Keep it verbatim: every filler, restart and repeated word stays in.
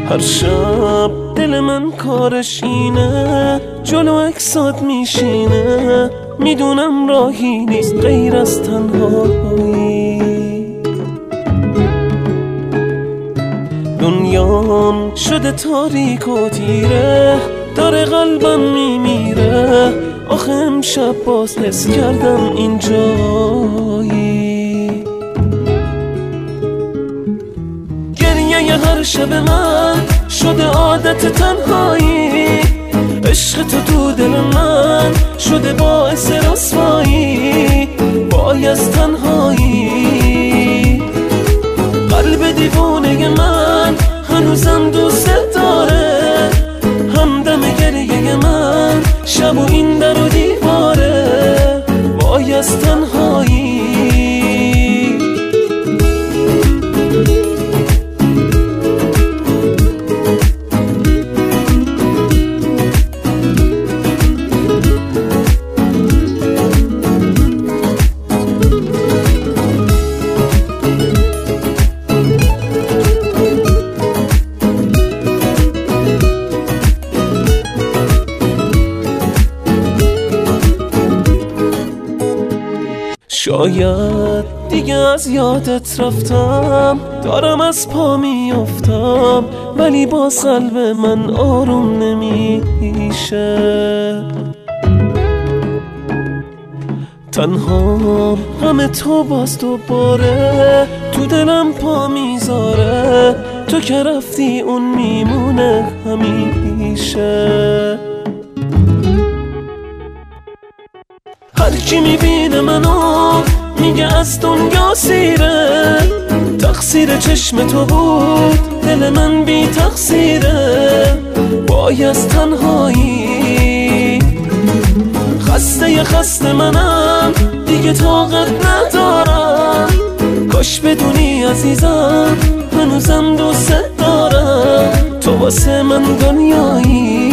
هر شب دل من کارش اینه، جلو اکسات میشینه، میدونم راهی نیست غیر از تنهایی. دنیام شده تاریک و تیره، داره قلبم میمیره، آخه امشب باز حس کردم اینجایی. گریه هر شب من شده عادت تنهایی، عشق تو تو دل من شده باعث رسوایی. وای از تنهایی، قلب دیوونه من هنوزم دوست داره، همدم گریه من شب و این در و دیواره. وای از تنهایی. شاید دیگه از یادت رفتم، دارم از پا میافتم، ولی باز قلب من آروم نمیشه. تنها غم تو باز دوباره تو دلم پا میذاره، تو که رفتی اون میمونه همیشه. هر کی میبینه منو میگه از دنیا سیره، تقصیر چشم تو بود دل من بی تقصیره. وای از تنهایی، خسته خسته منم دیگه طاقت ندارم. کاش بدونی عزیزم هنوزم دوست دارم، تو واسه من دنیایی.